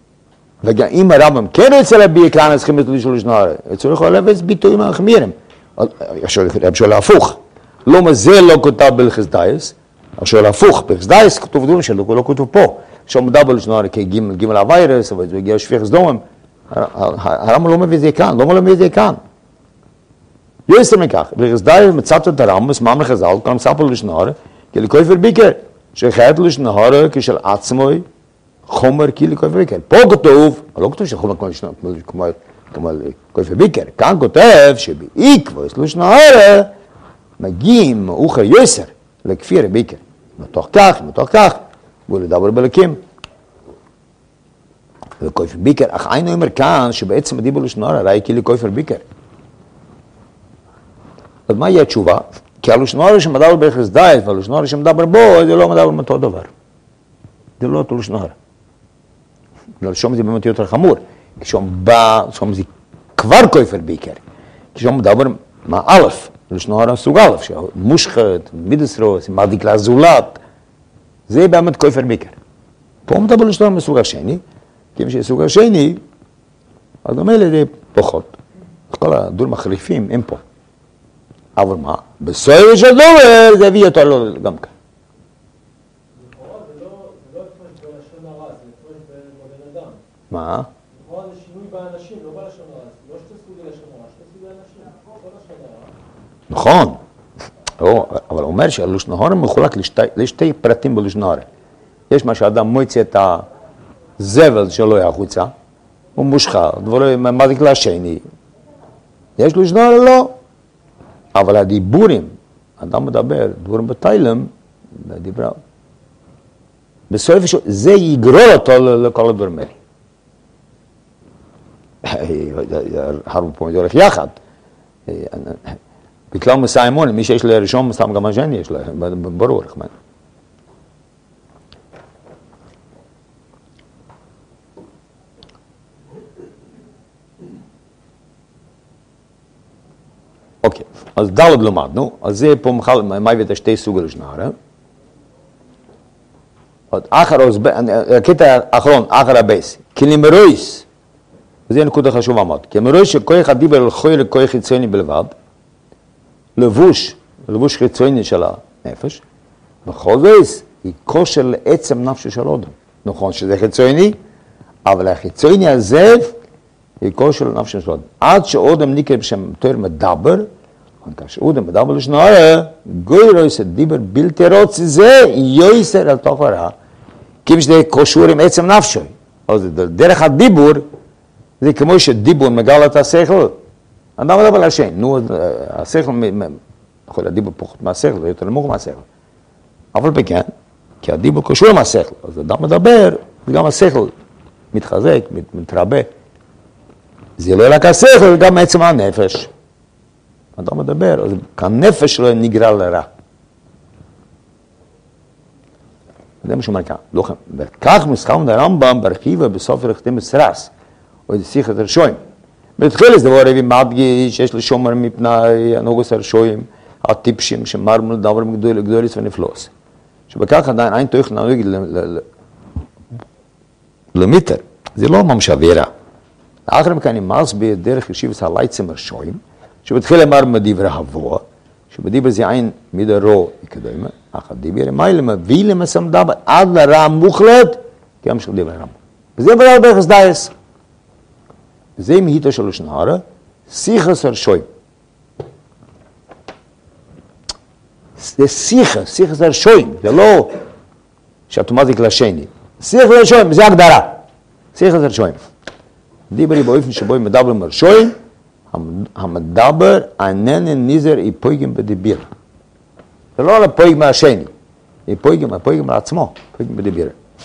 וגם אם הרמב"ם כן רוצה להביע כאן, אז צריכים לתת לשאול לשנהורי. צריך להביא ביטויים החמירים. אפשר שואל הפוך. למה זה לא כותב בהלכות דייס? שואל הפוך, בהלכות דייס כתוב דברים שלא לא כתוב פה. שם מדבר לשון הרע כגימל, גימל הווירס, אבל זה הגיע שפיך סדום. הרמב"ם לא מביא את זה כאן, למה לא מביא את זה כאן? יוסר מכך, בהלכות דייס מצאת את הרמב"ם, סמם לחז"ל, כאן מספר לשון הרע, כי לכופר ביקר, שחייב לשון הרע כשל עצמוי, חומר כי לכופר ביקר. פה כתוב, לא כתוב שחומר כמו כופר ביקר, כאן כותב שבעקבות לשון הרע מגיעים מאוחר יוסר לכפיר ביקר. מתוך כך, מתוך כך, הוא לדבר בלקים. וכופר ביקר, אך היינו אומר כאן שבעצם הדיבור לשון הרע ראי כי לכופר ביקר. אז מה יהיה התשובה? כי הלשון הרע שמדבר בהלכות דייס והלשון הרע שמדבר בו, זה לא מדבר מאותו דבר. זה לא אותו לשון הרע. שם זה באמת יותר חמור. כי שם בא, שם זה כבר כופר ביקר. כי שם מדבר מה א', לשון הרע סוג א', שמושחת, מידסרוס, מדליק לזולת, זה באמת כופר ביקר. פה מדבר לשון הרע מסוג השני, כי אם שסוג השני, אז אומר לי זה פחות. כל הדברים החריפים הם פה. אבל מה? בסוהר של דובר זה הביא אותו לא גם כאן. לכאורה זה לא הפרש בלשון הרע, זה הפרש בבן אדם. מה? לכאורה זה שינוי באנשים, לא בלשון הרע. לא שתי סוגי לשון הרע, שתי סוגי אנשים. לא לשון הרע. נכון. אבל הוא אומר שהלשון הרע מחולק לשתי פרטים בלשון הרע. יש מה שאדם מוציא את הזבל שלו החוצה, הוא מושחר, דברים מדליק לשני. יש לשון הרע לא. אבל הדיבורים, אדם מדבר, דבורים בתיילם, דיברה, בסוף השו, זה יגרור אותו לכל הדברים האלה. הרבה פעמים זה הולך יחד. בכלל מסע אמון, מי שיש לראשון, מסתם גם השני יש לה, ברור. אוקיי, אז ד' למדנו, אז זה פה מחל, מה הבאת שתי סוגי לשון הרע. עוד אחר, הקטע האחרון, אחר הבייס, כי למרויס, וזה נקודה חשובה מאוד, כי למרויס שכוח הדיבר על חוי לכוח חיצוני בלבד, לבוש, לבוש חיצוני של הנפש, בכל זאת, היא כושר לעצם נפשו של אדם. נכון שזה חיצוני, אבל החיצוני הזה, היא כושר לנפשו של אדם. עד שאודם נקרא בשם תואר מדבר, כאשר אודם מדבר לשון הרע, גוי רויס דיבר בלתי רוצי זה, יויסר על תוך הרע, כי שזה קשור עם עצם נפשו. אז דרך הדיבור, זה כמו שדיבור מגל את השכל. אדם מדבר לשן, נו, השכל, יכול הדיבור פחות מהשכל, זה יותר נמוך מהשכל. אבל בכן, כי הדיבור קשור עם השכל, אז אדם מדבר, וגם השכל מתחזק, מתרבה. זה לא רק השכל, גם עצם הנפש. אדם מדבר, אז כנפש שלו נגרע לרע. זה מה שאומר כאן. וכך מסכם הרמב"ם ברכיבה בסוף הלכות מסרס, או איזה שיחת ראשונים. בתחילה זה דבר רבי מדגיש, שיש לשומר מפני הנוגוס הראשונים, הטיפשים שמרמו לדבר גדוליס ונפלוס. שבכך עדיין אין תוכל נהוג למיטר. זה לא ממש עבירה. האחר מכאן נמאס בדרך ישיבת הלייצם הראשונים, שבתחילה אמר מדיבר הבוא, שבדיבר זה עין מידה רו יקדומה, אך הדיבר מיילה מביא למסם דבר עד לרע מוחלט, גם של דיבר רם. וזה בדבר בהלכות דייס. וזה מהיתו של לשון הרע, שיחס הראשונים. זה שיחס, שיחס הראשונים, זה לא שאוטומטית לשני. שיחס הראשונים, זה הגדרה. שיחס הראשונים. דיבר היא באופן שבו הם מדברים הראשונים, המדבר איננו ניזר היפויגים בדיבור. זה לא על הפויג מהשני, היפויגים, היפויגים על עצמו, היפויגים בדיבור.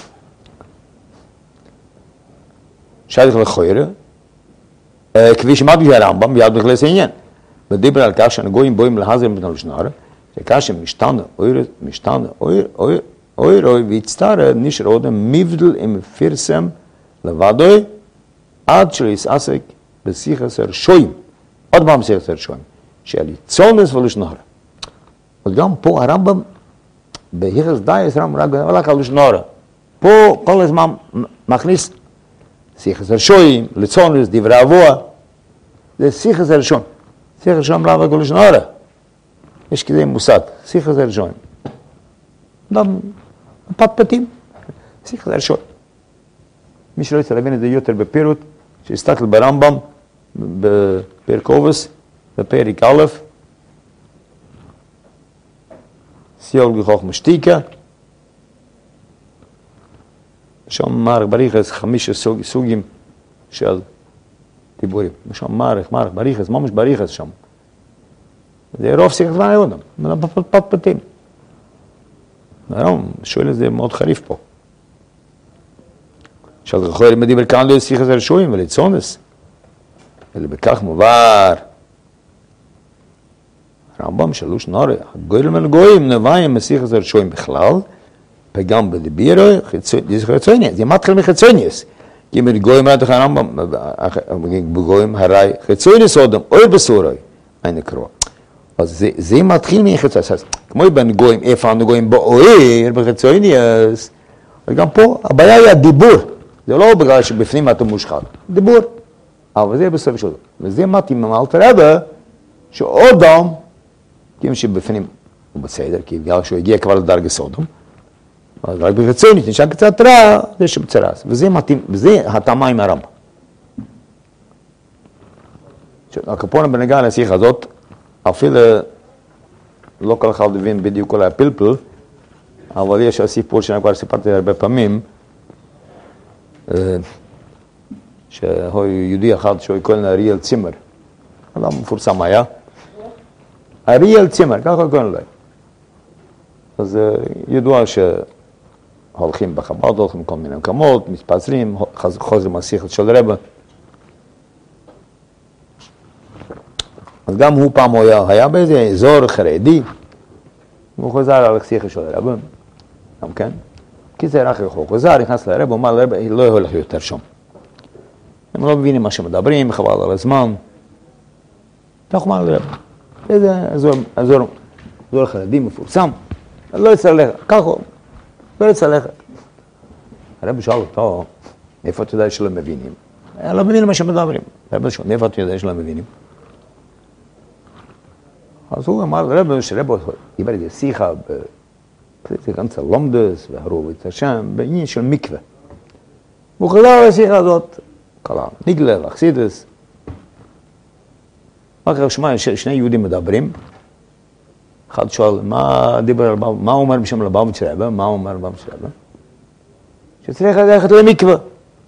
שייך לכוירה, כפי שמעתי שהרמב"ם ביד בכלל זה עניין. ודיבר על כך שהנגויים בואים להזר מבנה לשון הרע, שכאשר משתנה אויר, משתנה אויר, אויר, אויר, אויר, והצטער נשאר אודם מבדל עם פרסם לבדוי, עד שלא יסעסק בשיחס הראשונים, עוד פעם שיחס הראשונים, שעל יצונס ולשון הרע. אבל גם פה הרמב"ם, בהלכות דייס הרמב"ם רק הלך על לשון הרע. פה כל הזמן מכניס שיחס הראשונים, לצונס, דברי אבוה, זה שיחס הראשון. שיחה שם רב הכל לשון הרע. יש כזה מוסד, שיחה זה ראשון. אדם פטפטים, שיחה זה ראשון. מי שלא יצא להבין את זה יותר בפירוט, שיסתכל ברמב"ם, בפרק אובס, בפרק א', סיול גחוך משתיקה, שם מערך בריחס, חמישה סוג, סוגים של דיבורים. שם מערך, מערך בריחס, ממש בריחס שם. זה רוב שיחת זמן היהודם, פטפטים. היום, שואל את זה מאוד חריף פה. שאל רחוי למדיבר כאן לא ישיח את הרשועים ולצונס. אלא בכך מובן. הרמב"ם שלוש נורא, הגויים אל גויים נבעים משיח את הרשועים בכלל, וגם בדיבירו, חיצוניאס, זה מתחיל מחיצוניאס. כי אם גויים ראית לך הרמב"ם, בגויים הרי חיצוניאס אודם, אוי בסורוי, אין קרוא. אז זה מתחיל מחיצוניאס. כמו בין גויים, איפה אנו גויים באויר, בחיצוניאס, וגם פה הבעיה היא הדיבור. זה לא בגלל שבפנים אתה מושחת, דיבור. אבל זה בסוף שלו. וזה מתאים עם אלתר רבי, שאודם, כי אם שבפנים הוא בסדר, כי בגלל שהוא הגיע כבר לדרגה סודום, אז רק בחיצונית, נשאר קצת רע, זה שבצרס. וזה מתאים, וזה התאמה עם הרמב"ם. הקפונה בנגע לשיחה הזאת, אפילו לא כל אחד מבין בדיוק כל הפלפל, אבל יש הסיפור שאני כבר סיפרתי הרבה פעמים, שהוא יהודי אחד שהוא קוראים לו אריאל צימר, אדם מפורסם היה, אריאל צימר, ככה קוראים לו. אז ידוע שהולכים בחב"ד, הולכים כל מיני מקומות, מתפזרים, חוזרים לשיחה של רבי. אז גם הוא פעם היה, היה באיזה אזור חרדי, והוא חוזר על השיחה של רבי, גם כן. כי זה רק הוא חוזר, נכנס לרב, הוא אמר לרב, לא הולך יותר שם. הם לא מבינים מה שמדברים, חבל על הזמן. כך הוא אמר לרב, איזה אזור, אזור, אזור חרדי מפורסם, לא יצא ללכת, כך הוא, לא יצא ללכת. הרב שאל אותו, איפה אתה יודע שלא מבינים? לא מבינים מה שמדברים. הרב שאל, איפה אתה יודע שלא מבינים? אז הוא אמר לרב, שרב יבר איזה שיחה, זה ganze לומדס והרובץ השם, בעניין של מקווה. והוא חזר לשיחה הזאת, קלה, ניגלה ואחסידס. רק רק שמע, שני יהודים מדברים, אחד שואל, מה דיבר, מה הוא אומר בשם לבבץ רבי? מה הוא אומר לבבץ רבי? שצריך ללכת למקווה.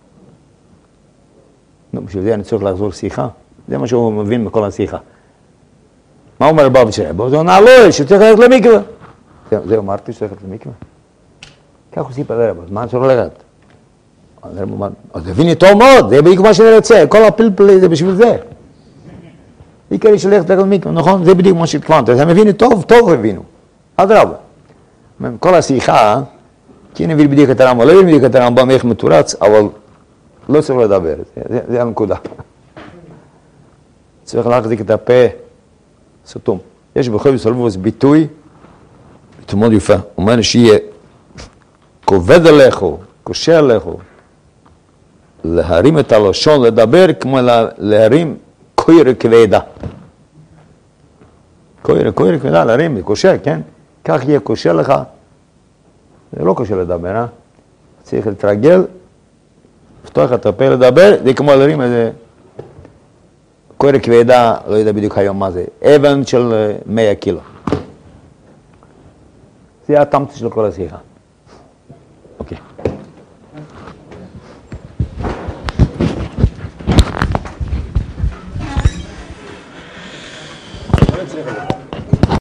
נו, בשביל זה אני צריך לחזור שיחה. זה מה שהוא מבין מכל השיחה. מה הוא אומר לבבץ רבי? הוא אומר, לא, שצריך ללכת למקווה. זה אמרתי שצריך ללכת למקווה. כך הוא סיפר לרב, אז מה צריך ללכת? אז הרב אמר, אז הביני טוב מאוד, זה בדיוק מה שאני רוצה, כל הפלפל זה בשביל זה. עיקר יש ללכת למקווה, נכון? זה בדיוק מה שהתכוונת, אז הם הבינו טוב, טוב הבינו. אדרבה. כל השיחה, כי אני מבין בדיוק את הרמב"ם, לא מבין בדיוק את הרמב"ם איך מתורץ, אבל לא צריך לדבר, זה הנקודה. צריך להחזיק את הפה סתום. יש בכל בסולבוס ביטוי, ביטוי מאוד יפה, הוא אומר שיהיה כובד עליך, קושר עליך, להרים את הלשון, לדבר כמו להרים קויר כבדה. קויר, קויר כבדה, להרים, קושר, כן? כך יהיה קושר לך, זה לא קושר לדבר, אה? צריך להתרגל, לפתוח את הפה לדבר, זה כמו להרים איזה קויר כבדה, לא יודע בדיוק היום מה זה, אבן של מאה קילו. זה התמצית של כל השיחה. אוקיי. לא צריך לדבר.